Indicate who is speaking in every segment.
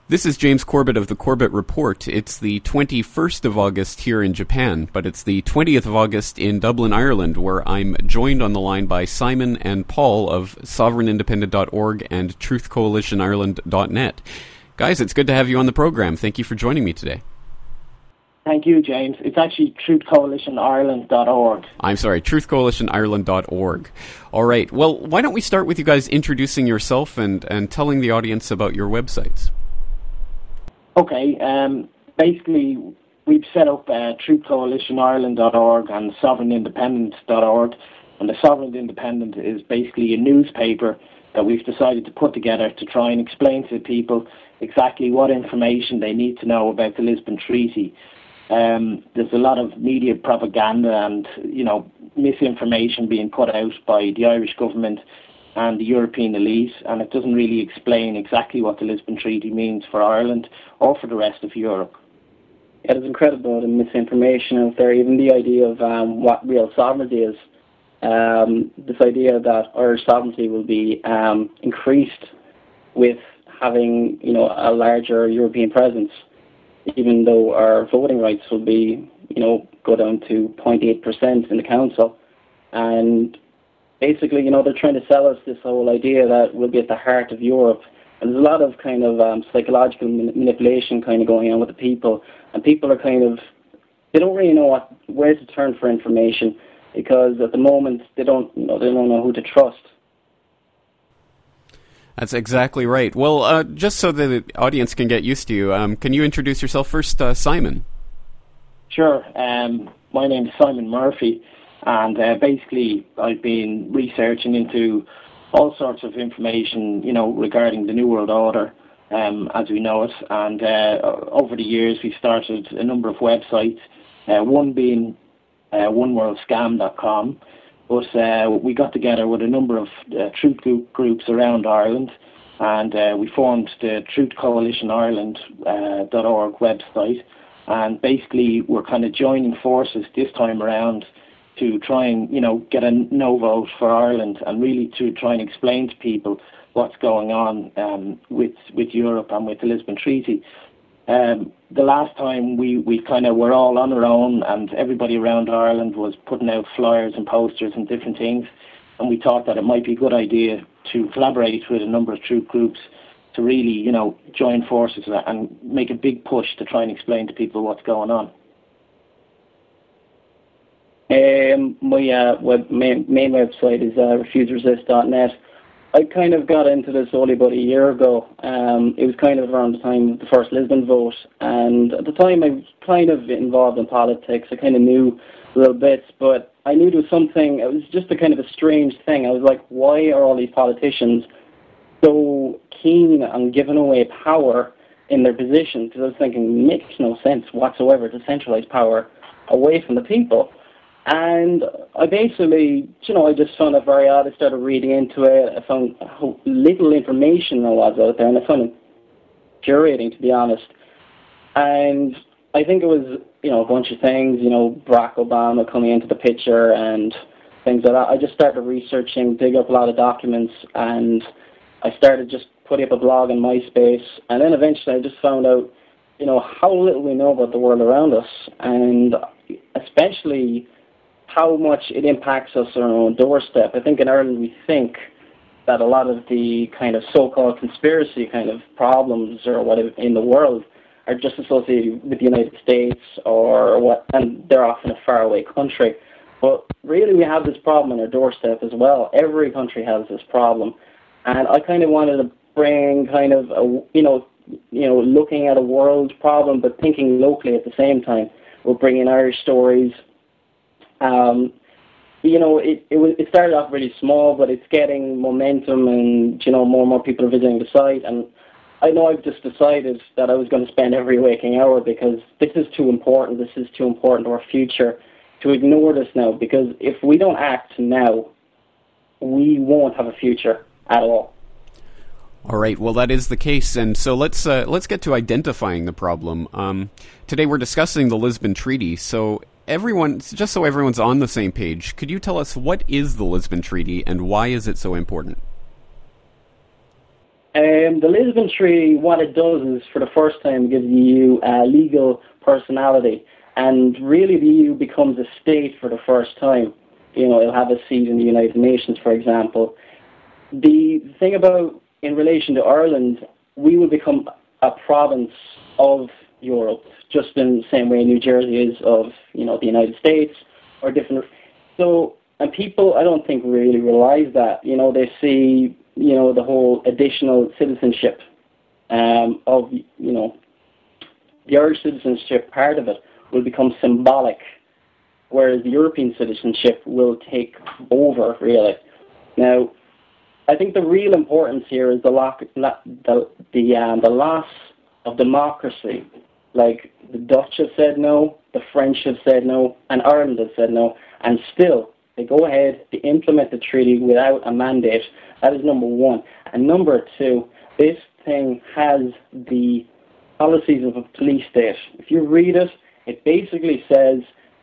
Speaker 1: This is James Corbett of the Corbett Report. It's the 21st of August here in Japan, but it's the 20th of August in Dublin, Ireland, where I'm joined on the line by Simon and Paul of sovereignindependent.org and truthcoalitionireland.net. Guys, it's good to have you on the program. Thank you for joining me today.
Speaker 2: Thank you, James. It's actually truthcoalitionireland.org.
Speaker 1: I'm sorry, truthcoalitionireland.org. All right. Well, why don't we start with you guys introducing yourself and telling the audience about your websites?
Speaker 2: Okay. Basically, we've set up truthcoalitionireland.org and sovereignindependent.org. And the Sovereign Independent is basically a newspaper that we've decided to put together to try and explain to people exactly what information they need to know about the Lisbon Treaty. There's a lot of media propaganda and, misinformation being put out by the Irish government and the European elite, and it doesn't really explain exactly what the Lisbon Treaty means for Ireland or for the rest of Europe.
Speaker 3: Yeah, there's incredible misinformation out there, even the idea of what real sovereignty is. This idea that Irish sovereignty will be increased with having, a larger European presence, even though our voting rights will be, go down to 0.8% in the council. And basically, they're trying to sell us this whole idea that we'll be at the heart of Europe. And there's a lot of kind of psychological manipulation kind of going on with the people. And people are they don't really know where to turn for information, because at the moment they don't know who to trust.
Speaker 1: That's exactly right. Well, just so the audience can get used to you, can you introduce yourself first, Simon?
Speaker 2: Sure. My name is Simon Murphy, and basically I've been researching into all sorts of information, regarding the New World Order as we know it. And over the years we've started a number of websites, one being oneworldscam.com. But we got together with a number of truth groups around Ireland, and we formed the truthcoalitionireland.org website. And basically, we're kind of joining forces this time around to try and, get a no vote for Ireland, and really to try and explain to people what's going on with Europe and with the Lisbon Treaty. The last time we kind of were all on our own, and everybody around Ireland was putting out flyers and posters and different things, and we thought that it might be a good idea to collaborate with a number of truth groups to really, join forces and make a big push to try and explain to people what's going on.
Speaker 3: My main website is refuseresist.net. I kind of got into this only about a year ago. It was kind of around the time of the first Lisbon vote, and at the time I was kind of involved in politics. I kind of knew little bits, but I knew there was something. It was just a kind of a strange thing. I was like, why are all these politicians so keen on giving away power in their position? Because I was thinking, it makes no sense whatsoever to centralize power away from the people. And I basically, I just found it very odd. I started reading into it. I found how little information there was out there, and I found it infuriating, to be honest. And I think it was, a bunch of things, Barack Obama coming into the picture and things like that. I just started researching, dig up a lot of documents, and I started just putting up a blog on MySpace. And then eventually I just found out, how little we know about the world around us, and especially how much it impacts us on our own doorstep. I think in Ireland we think that a lot of the kind of so-called conspiracy kind of problems or whatever in the world are just associated with the United States or what, and they're often a faraway country. But really we have this problem on our doorstep as well. Every country has this problem. And I kind of wanted to bring kind of, looking at a world problem but thinking locally at the same time. We're bringing Irish stories. It started off really small, but it's getting momentum, and more and more people are visiting the site. And I know I've just decided that I was going to spend every waking hour, because this is too important. This is too important to our future to ignore this now. Because if we don't act now, we won't have a future at all.
Speaker 1: All right, well, that is the case, and so let's get to identifying the problem. Today we're discussing the Lisbon Treaty, so just so everyone's on the same page, could you tell us what is the Lisbon Treaty and why is it so important?
Speaker 3: The Lisbon Treaty, what it does is, for the first time, gives the EU legal personality, and really the EU becomes a state for the first time. It'll have a seat in the United Nations, for example. The thing about, in relation to Ireland, we will become a province of Europe, just in the same way New Jersey is of, the United States, or different. So, and people, I don't think, really realize that. They see, the whole additional citizenship of, the Irish citizenship part of it will become symbolic, whereas the European citizenship will take over, really. Now, I think the real importance here is the loss of democracy. Like, the Dutch have said no, the French have said no, and Ireland has said no, and still they go ahead to implement the treaty without a mandate. That is number one. And number two, this thing has the policies of a police state. If you read it, it basically says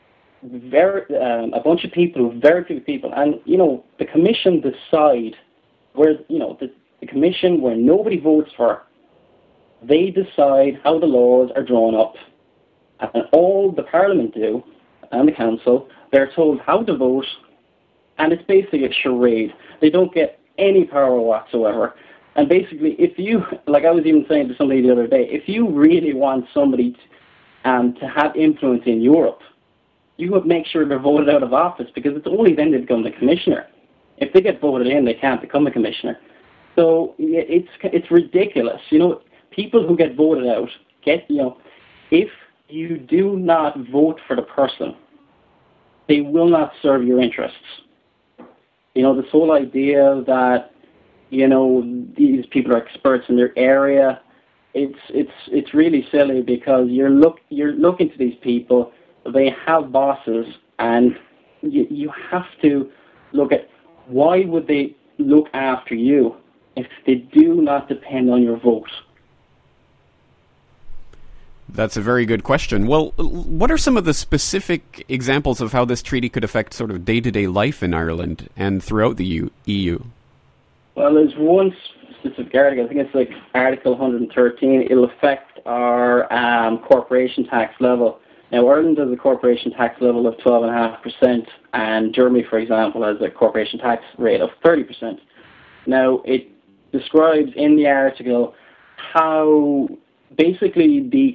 Speaker 3: a bunch of people, very few people, and the commission decide where the commission, where nobody votes for, they decide how the laws are drawn up, and all the Parliament do and the Council, they're told how to vote, and it's basically a charade. They don't get any power whatsoever. And basically, if you, like I was even saying to somebody the other day, if you really want somebody to have influence in Europe, you would make sure they're voted out of office, because it's only then they become the commissioner. If they get voted in, they can't become a commissioner. So it's ridiculous. People who get voted out if you do not vote for the person, they will not serve your interests. This whole idea that these people are experts in their area, it's really silly, because you're looking to these people. They have bosses, and you have to look at why would they look after you if they do not depend on your vote.
Speaker 1: That's a very good question. Well, what are some of the specific examples of how this treaty could affect sort of day-to-day life in Ireland and throughout the EU?
Speaker 3: Well, there's one specific article, I think it's like Article 113. It'll affect our corporation tax level. Now, Ireland has a corporation tax level of 12.5%, and Germany, for example, has a corporation tax rate of 30%. Now, it describes in the article how basically the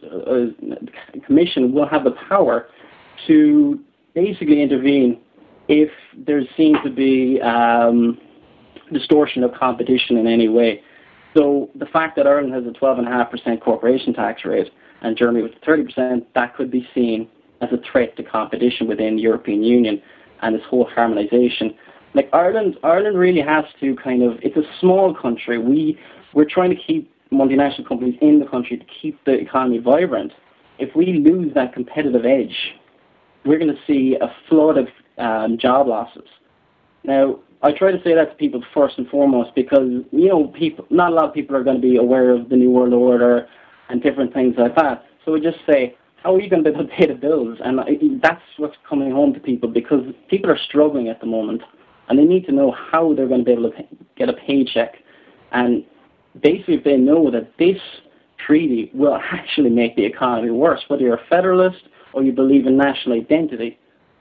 Speaker 3: Commission will have the power to basically intervene if there seems to be distortion of competition in any way. So the fact that Ireland has a 12.5% corporation tax rate and Germany with 30%, that could be seen as a threat to competition within the European Union and this whole harmonisation. Like Ireland really has to it's a small country. We're trying to keep multinational companies in the country to keep the economy vibrant. If we lose that competitive edge, we're going to see a flood of job losses. Now, I try to say that to people first and foremost because, not a lot of people are going to be aware of the New World Order and different things like that. So we just say, how are you going to be able to pay the bills? And that's what's coming home to people, because people are struggling at the moment and they need to know how they're going to be able to get a paycheck. And basically, if they know that this treaty will actually make the economy worse, whether you're a federalist or you believe in national identity,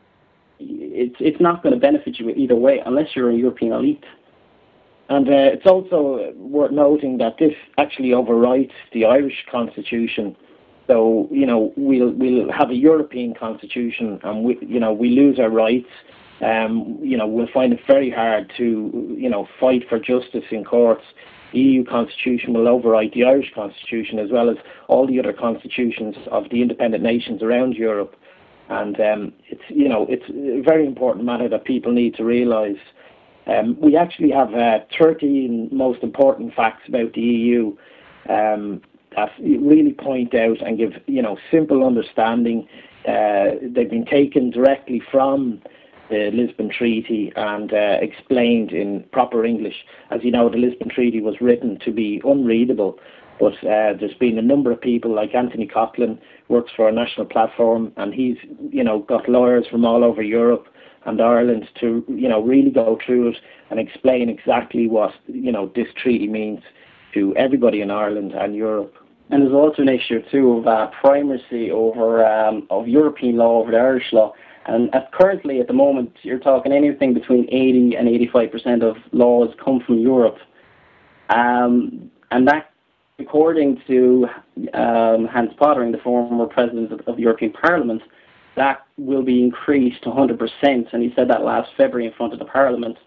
Speaker 3: it's not going to benefit you either way unless you're a European elite.
Speaker 2: And it's also worth noting that this actually overwrites the Irish constitution. So, we'll have a European constitution and we lose our rights. We'll find it very hard to, fight for justice in courts. The EU constitution will overwrite the Irish constitution as well as all the other constitutions of the independent nations around Europe. And it's a very important matter that people need to realise. We actually have 13 most important facts about the EU that really point out and give simple understanding. They've been taken directly from the Lisbon Treaty and explained in proper English. As you know, the Lisbon Treaty was written to be unreadable, but there's been a number of people like Anthony Coughlin, works for a national platform, and he's got lawyers from all over Europe and Ireland to, really go through it and explain exactly what, this treaty means to everybody in Ireland and Europe.
Speaker 3: And there's also an issue too of primacy over of European law over the Irish law. And currently, at the moment, you're talking anything between 80 and 85% of laws come from Europe. And that, according to Hans Pottering, the former president of the European Parliament, that will be increased to 100%. And he said that last February in front of the Parliament.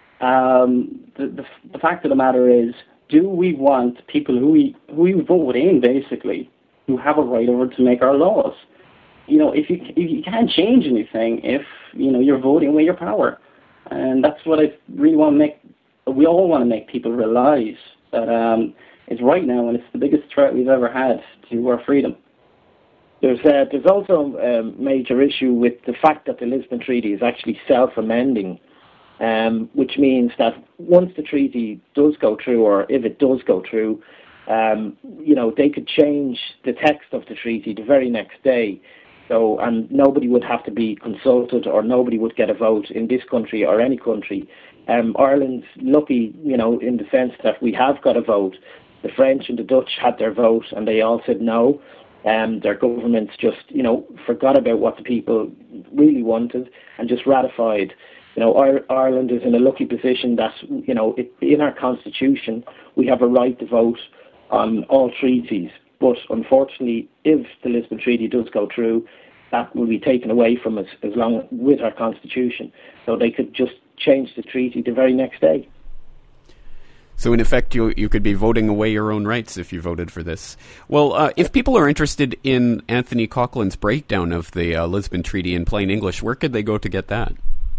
Speaker 3: The fact of the matter is, do we want people who we vote in, basically, who have a right over to make our laws? If you can't change anything if, you're voting away your power. And that's what I really want to make, we all want to make people realize that it's right now, and it's the biggest threat we've ever had to our freedom.
Speaker 2: There's also a major issue with the fact that the Lisbon Treaty is actually self-amending, which means that once the treaty does go through, or if it does go through, they could change the text of the treaty the very next day. So, and nobody would have to be consulted, or nobody would get a vote in this country or any country. Ireland's lucky, in the sense that we have got a vote. The French and the Dutch had their vote, and they all said no. Their governments just, forgot about what the people really wanted and just ratified. Ireland is in a lucky position that, in our constitution, we have a right to vote on all treaties. But unfortunately, if the Lisbon Treaty does go through, that will be taken away from us as long with our constitution. So they could just change the treaty the very next day.
Speaker 1: So in effect, you could be voting away your own rights if you voted for this. Well, if people are interested in Anthony Coughlin's breakdown of the Lisbon Treaty in plain English, where could they go to get that?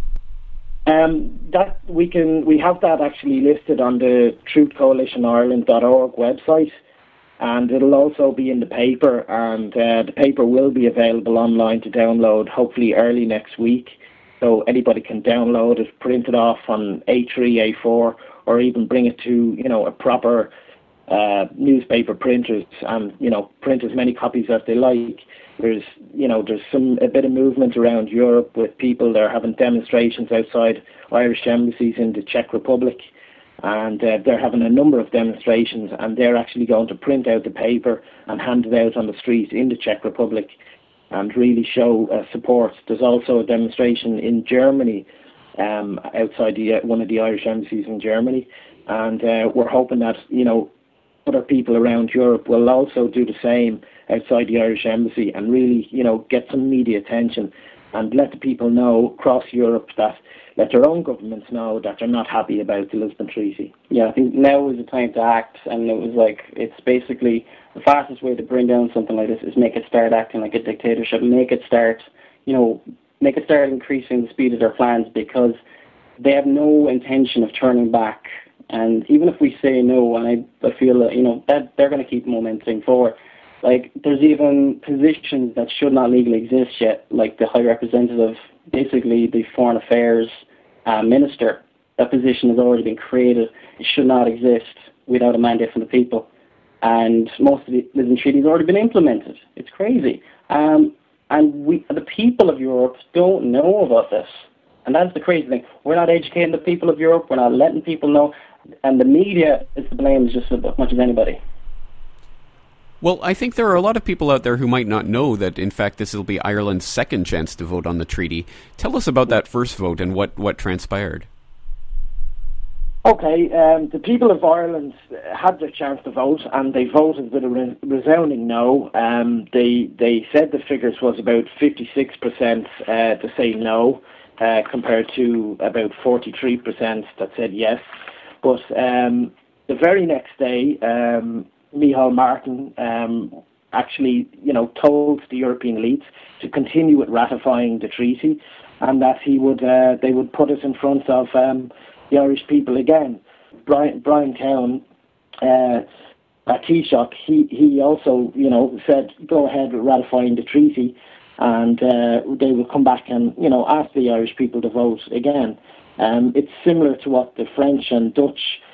Speaker 2: That we have that actually listed on the truthcoalitionireland.org website. And it'll also be in the paper, and the paper will be available online to download hopefully early next week. So anybody can download it, print it off on A3, A4, or even bring it to, a proper newspaper printers and, print as many copies as they like. There's a bit of movement around Europe with people. They're having demonstrations outside Irish embassies in the Czech Republic. And they're having a number of demonstrations, and they're actually going to print out the paper and hand it out on the streets in the Czech Republic and really show support. There's also a demonstration in Germany, outside one of the Irish embassies in Germany, and we're hoping that, other people around Europe will also do the same outside the Irish embassy and really, get some media attention and let the people know across Europe let their own governments know that they're not happy about the Lisbon Treaty.
Speaker 3: Yeah, I think now is the time to act, and it's basically the fastest way to bring down something like this is make it start acting like a dictatorship, make it start increasing the speed of their plans, because they have no intention of turning back. And even if we say no, and I feel that, that they're going to keep momentum forward. There's even positions that should not legally exist yet, like the High Representative, basically the Foreign Affairs Minister. That position has already been created. It should not exist without a mandate from the people. And most of the Lisbon Treaty has already been implemented. It's crazy. And the people of Europe don't know about this. And that's the crazy thing. We're not educating the people of Europe. We're not letting people know. And the media is to blame just as much as anybody.
Speaker 1: Well, I think there are a lot of people out there who might not know that, in fact, this will be Ireland's second chance to vote on the treaty. Tell us about that first vote and what transpired.
Speaker 2: Okay, the people of Ireland had their chance to vote, and they voted with a resounding no. They said the figures was about 56% to say no, compared to about 43% that said yes. But the very next day, Micheál Martin actually, told the European elites to continue with ratifying the treaty, and that they would put us in front of the Irish people again. Brian Cowan, Taoiseach, he also, said go ahead with ratifying the treaty, and they will come back and, ask the Irish people to vote again. It's similar to what the French and Dutch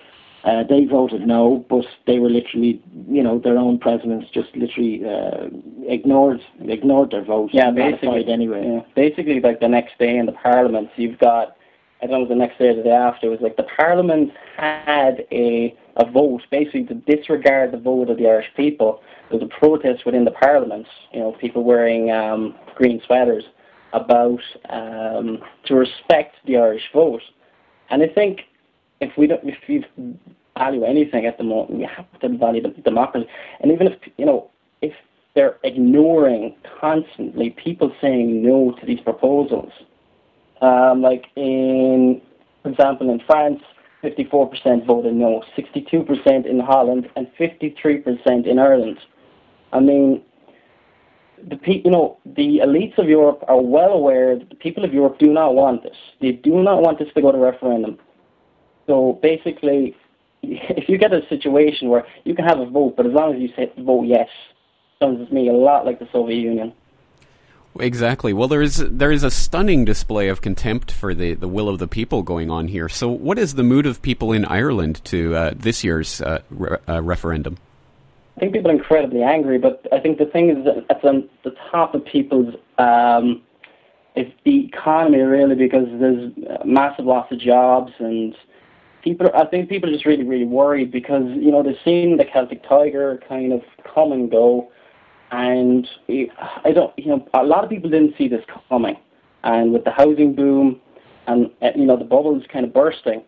Speaker 2: They voted no, but they were literally, their own presidents just literally ignored their vote.
Speaker 3: Yeah, basically.
Speaker 2: Anyway.
Speaker 3: Yeah. Basically, like the next day in the Parliament, you've got, I don't know, the next day or the day after, it was like the Parliament had a vote, basically to disregard the vote of the Irish people. There was a protest within the Parliament, people wearing green sweaters, about to respect the Irish vote. And I think if we value anything at the moment, we have to value the democracy. And even if they're ignoring constantly people saying no to these proposals, like for example, in France, 54% voted no, 62% in Holland, and 53% in Ireland. I mean, the elites of Europe are well aware that the people of Europe do not want this. They do not want this to go to referendum. So basically, if you get a situation where you can have a vote, but as long as you say vote yes, sounds to me a lot like the Soviet Union.
Speaker 1: Exactly. Well, there is a stunning display of contempt for the will of the people going on here. So what is the mood of people in Ireland to this year's referendum?
Speaker 3: I think people are incredibly angry, but I think the thing is that at the top of people's is the economy, really, because there's massive loss of jobs, and I think people are just really, really worried because, they've seen the Celtic Tiger kind of come and go, and a lot of people didn't see this coming. And with the housing boom and, the bubbles kind of bursting,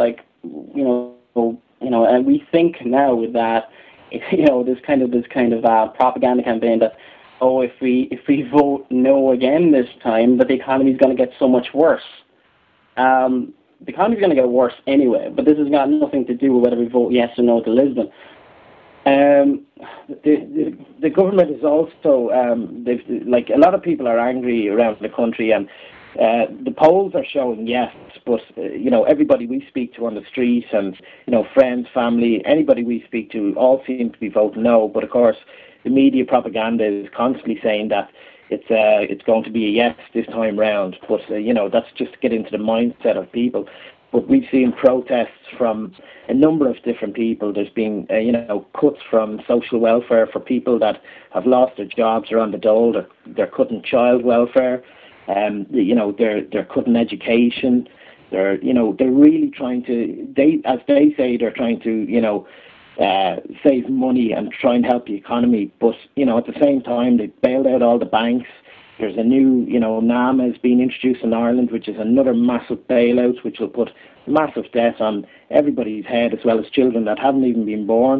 Speaker 3: and we think now that, this kind of propaganda campaign that, if we vote no again this time, but the economy is going to get so much worse. The economy is going to get worse anyway, but this has got nothing to do with whether we vote yes or no to Lisbon.
Speaker 2: The government is also, a lot of people are angry around the country, and the polls are showing yes, but everybody we speak to on the streets and friends, family, anybody we speak to, all seem to be voting no. But of course, the media propaganda is constantly saying that it's going to be a yes this time round. But that's just to get into the mindset of people. But we've seen protests from a number of different people. There's been cuts from social welfare for people that have lost their jobs or on the dole. They're cutting child welfare. They're cutting education. They're really trying to, as they say, they're trying to save money and try and help the economy. But at the same time, they bailed out all the banks. There's a new NAMA has been introduced in Ireland, which is another massive bailout, which will put massive debt on everybody's head, as well as children that haven't even been born.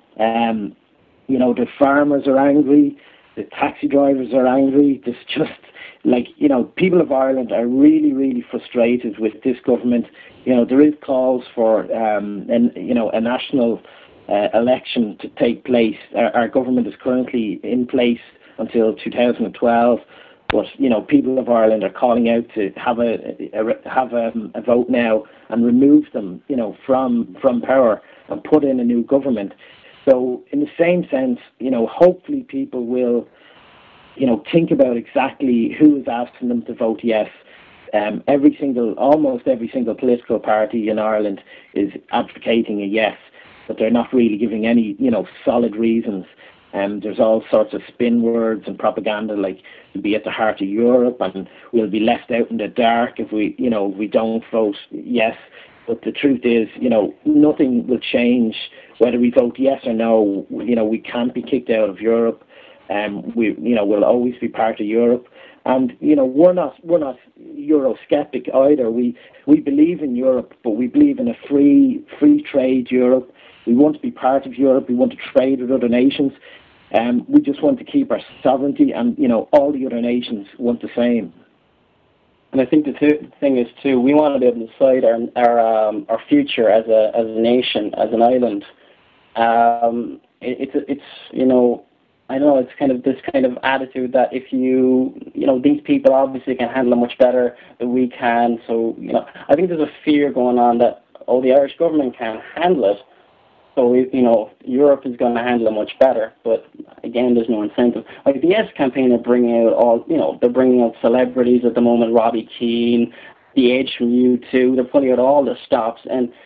Speaker 2: The farmers are angry. The taxi drivers are angry. There's just people of Ireland are really, really frustrated with this government. There is calls for a national election to take place. Our government is currently in place until 2012, but people of Ireland are calling out to have a vote now and remove them from power and put in a new government. So in the same sense, hopefully people will think about exactly who is asking them to vote yes. Almost every single political party in Ireland is advocating a yes, but they're not really giving any, solid reasons. There's all sorts of spin words and propaganda, like to be at the heart of Europe, and we'll be left out in the dark if we don't vote yes. But the truth is, nothing will change whether we vote yes or no. We can't be kicked out of Europe. We'll always be part of Europe, and we're not Eurosceptic either. We believe in Europe, but we believe in a free trade Europe. We want to be part of Europe. We want to trade with other nations. We just want to keep our sovereignty, and all the other nations want the same.
Speaker 3: And I think the thing is too, we want to be able to decide our future as a nation, as an island. I know it's kind of this kind of attitude that if these people obviously can handle it much better than we can. So I think there's a fear going on that the Irish government can't handle it. So Europe is going to handle it much better. But again, there's no incentive. Like the Yes campaign are bringing out they're bringing out celebrities at the moment, Robbie Keane, The Edge from U2. They're putting out all the stops, and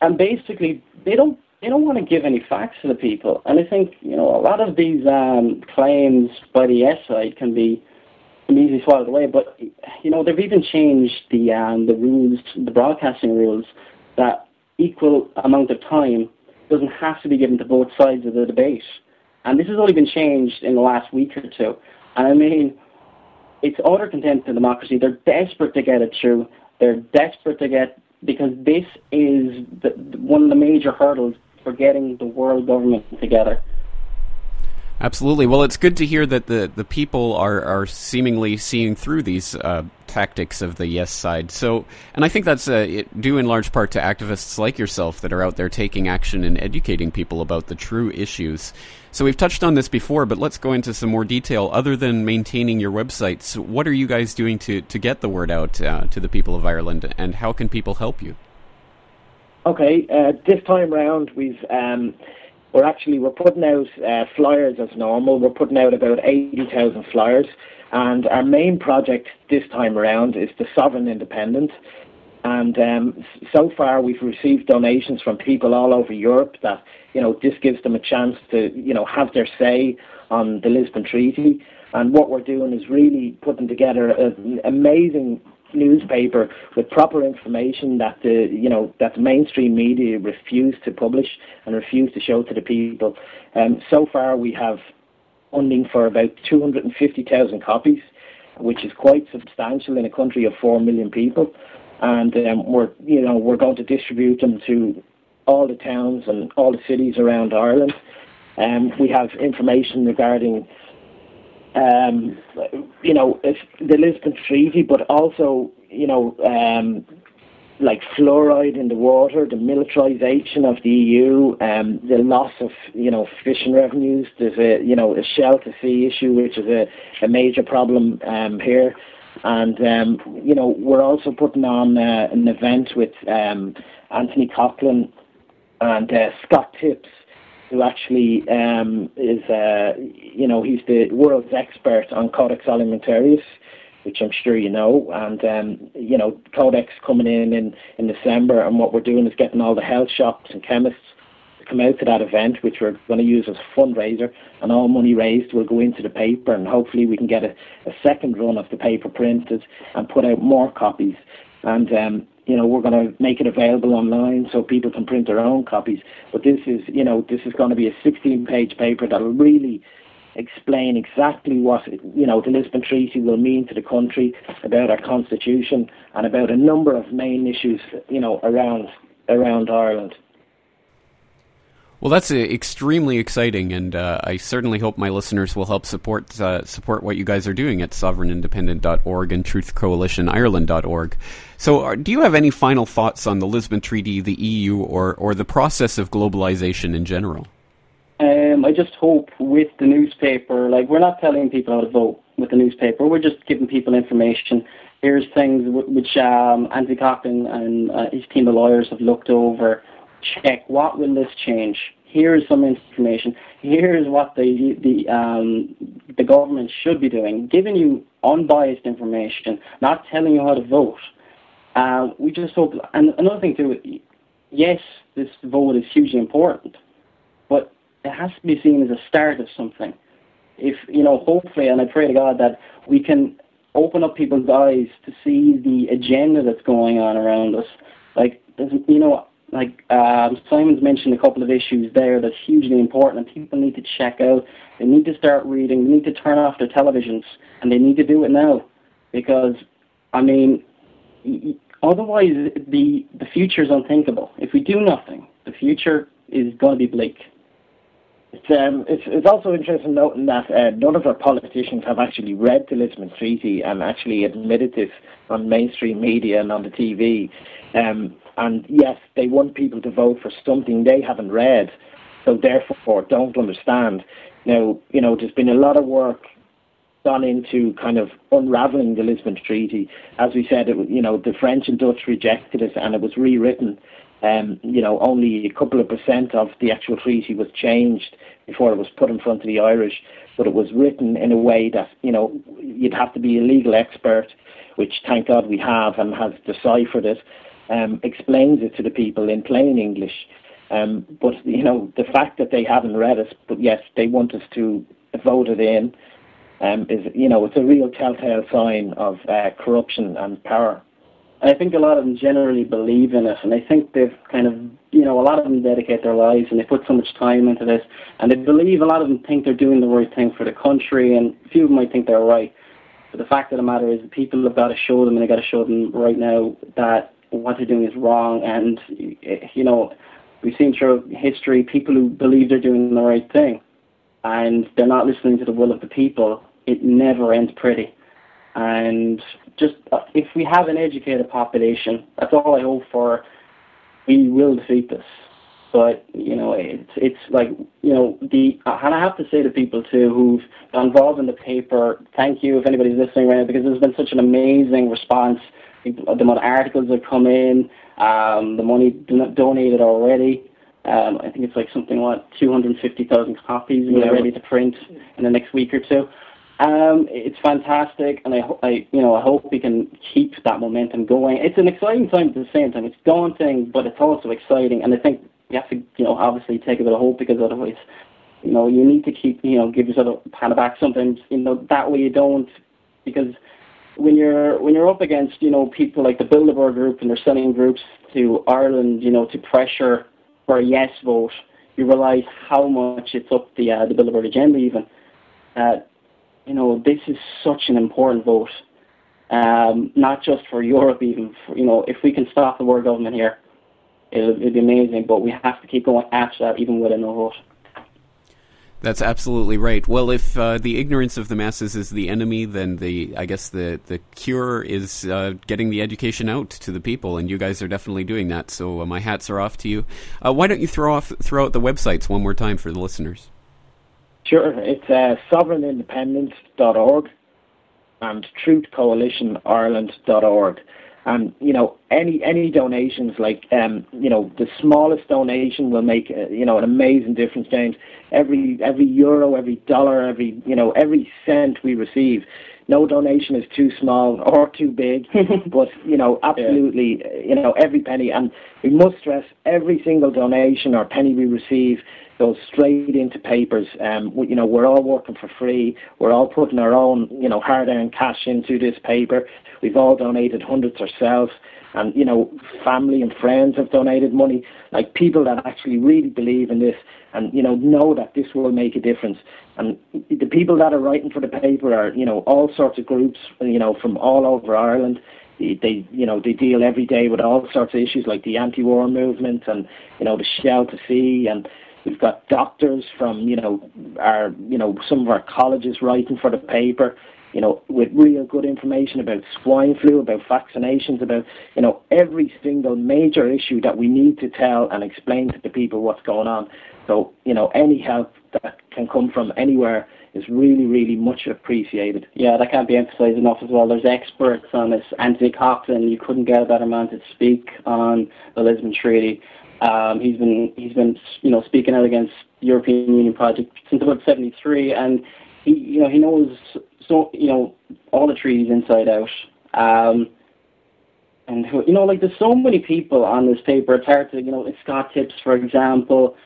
Speaker 3: and basically they don't want to give any facts to the people. And I think, a lot of these claims by the yes side can be easily swallowed away. But they've even changed the rules, the broadcasting rules, that equal amount of time doesn't have to be given to both sides of the debate. And this has only been changed in the last week or two. And I mean, it's utter contempt of democracy. They're desperate to get it through. They're desperate to get, because this is one of the major hurdles for getting the world government together.
Speaker 1: Absolutely. Well, it's good to hear that the people are seemingly seeing through these tactics of the yes side. So, and I think that's due in large part to activists like yourself that are out there taking action and educating people about the true issues. So we've touched on this before, but let's go into some more detail. Other than maintaining your websites, what are you guys doing to get the word out to the people of Ireland, and how can people help you?
Speaker 2: Okay, this time round we're putting out flyers as normal. We're putting out about 80,000 flyers, and our main project this time around is the Sovereign Independent. And so far we've received donations from people all over Europe that, this gives them a chance to, have their say on the Lisbon Treaty. And what we're doing is really putting together an amazing newspaper with proper information that the mainstream media refuse to publish and refuse to show to the people. So far we have funding for about 250,000 copies, which is quite substantial in a country of 4 million people. And we're going to distribute them to all the towns and all the cities around Ireland. We have information regarding if the Lisbon Treaty, but also, like fluoride in the water, the militarisation of the EU, the loss of, fishing revenues. There's a shell to sea issue, which is a major problem here. And, we're also putting on an event with Anthony Coughlin and Scott Tips, who actually is, he's the world's expert on Codex Alimentarius, which I'm sure you know. And, Codex coming in December, and what we're doing is getting all the health shops and chemists to come out to that event, which we're going to use as a fundraiser, and all money raised will go into the paper, and hopefully we can get a second run of the paper printed and put out more copies. And, we're going to make it available online so people can print their own copies. But this is going to be a 16-page paper that will really explain exactly what, the Lisbon Treaty will mean to the country, about our constitution, and about a number of main issues, around Ireland.
Speaker 1: Well, that's extremely exciting, and I certainly hope my listeners will help support what you guys are doing at sovereignindependent.org and truthcoalitionireland.org. So do you have any final thoughts on the Lisbon Treaty, the EU, or the process of globalization in general?
Speaker 3: I just hope with the newspaper, we're not telling people how to vote with the newspaper, we're just giving people information. Here's things which Anthony Coughlin and his team of lawyers have looked over. Check, what will this change? Here's some information. Here's what the government should be doing, giving you unbiased information, not telling you how to vote. We just hope, and another thing too, yes, this vote is hugely important, but it has to be seen as a start of something. If, hopefully, and I pray to God that we can open up people's eyes to see the agenda that's going on around us. Simon's mentioned a couple of issues there that's hugely important, and people need to check out. They need to start reading. They need to turn off their televisions, and they need to do it now, because, otherwise the future is unthinkable. If we do nothing, the future is going to be bleak. It's also interesting noting that none of our politicians have actually read the Lisbon Treaty and actually admitted this on mainstream media and on the TV. And yes, they want people to vote for something they haven't read, so therefore don't understand. Now, there's been a lot of work gone into kind of unraveling the Lisbon Treaty. As we said, the French and Dutch rejected it, and it was rewritten. Only a couple of % of the actual treaty was changed before it was put in front of the Irish, but it was written in a way that, you'd have to be a legal expert, which thank God we have, and has deciphered it.
Speaker 2: explains it to the people in plain English. But the fact that they haven't read it, but yet they want us to vote it in, is it's a real telltale sign of corruption and power.
Speaker 3: I think a lot of them generally believe in it, and I think they've kind of, a lot of them dedicate their lives and they put so much time into this, and they believe, a lot of them think they're doing the right thing for the country, and a few of them might think they're right. But the fact of the matter is, the people have got to show them, and they've got to show them right now that what they're doing is wrong. And, we've seen through history people who believe they're doing the right thing, and they're not listening to the will of the people. It never ends pretty. And just if we have an educated population, that's all I hope for. We will defeat this. But it's like and I have to say to people too who've got involved in the paper, thank you if anybody's listening right now, because there's been such an amazing response. The amount of articles that come in, the money donated already. I think it's like 250,000 copies we're ready to print in the next week or two. It's fantastic, and I hope we can keep that momentum going. It's an exciting time at the same time. It's daunting, but it's also exciting, and I think we have to, obviously take a bit of hope, because otherwise, you need to keep, give yourself a pat on the back sometimes, that way you don't, because when you're up against, people like the Bilderberg Group and their sending groups to Ireland, to pressure for a yes vote, you realise how much it's up the Bilderberg agenda even. This is such an important vote, not just for Europe even. If we can stop the world government here, it'll be amazing, but we have to keep going after that, even with a no vote.
Speaker 1: That's absolutely right. Well, if the ignorance of the masses is the enemy, then I guess the cure is getting the education out to the people, and you guys are definitely doing that. So my hats are off to you. Why don't you throw out the websites one more time for the listeners?
Speaker 2: Sure. It's sovereignindependence.org and truthcoalitionireland.org. And, any donations, like, the smallest donation will make, an amazing difference, James. Every euro, every dollar, every cent we receive, no donation is too small or too big, but, absolutely, every penny. And we must stress, every single donation or penny we receive goes straight into papers. We're all working for free. We're all putting our own, hard-earned cash into this paper. We've all donated hundreds ourselves, and, family and friends have donated money, like people that actually really believe in this and, know that this will make a difference. And the people that are writing for the paper are, all sorts of groups, from all over Ireland. They deal every day with all sorts of issues like the anti-war movement and, the Shell to Sea, and we've got doctors from, some of our colleges writing for the paper, with real good information about swine flu, about vaccinations, about, every single major issue that we need to tell and explain to the people what's going on. So, any help that can come from anywhere is really, really much appreciated.
Speaker 3: Yeah, that can't be emphasised enough as well. There's experts on this. Anthony Coughlin, you couldn't get a better man to speak on the Lisbon Treaty. He's been speaking out against the European Union project since about '73, and he knows all the treaties inside out. And there's so many people on this paper. It's hard to like Scott Tips, for example.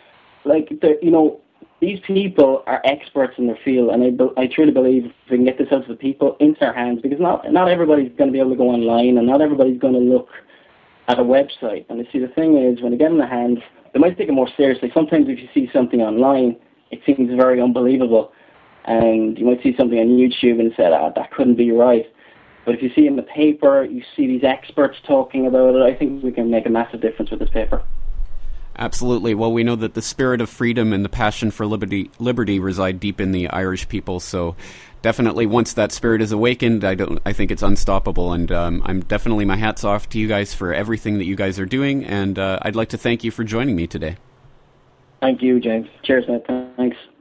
Speaker 3: These people are experts in their field, and I truly believe if we can get this out to the people into their hands, because not everybody's going to be able to go online, and not everybody's going to look at a website. And you see, the thing is, when they get in their hands, they might take it more seriously. Sometimes if you see something online, it seems very unbelievable, and you might see something on YouTube and say, that couldn't be right. But if you see in the paper, you see these experts talking about it, I think we can make a massive difference with this paper.
Speaker 1: Absolutely. Well, we know that the spirit of freedom and the passion for liberty reside deep in the Irish people. So, definitely, once that spirit is awakened, I think it's unstoppable. And I'm definitely, my hats off to you guys for everything that you guys are doing. And I'd like to thank you for joining me today.
Speaker 2: Thank you, James.
Speaker 3: Cheers, mate. Thanks.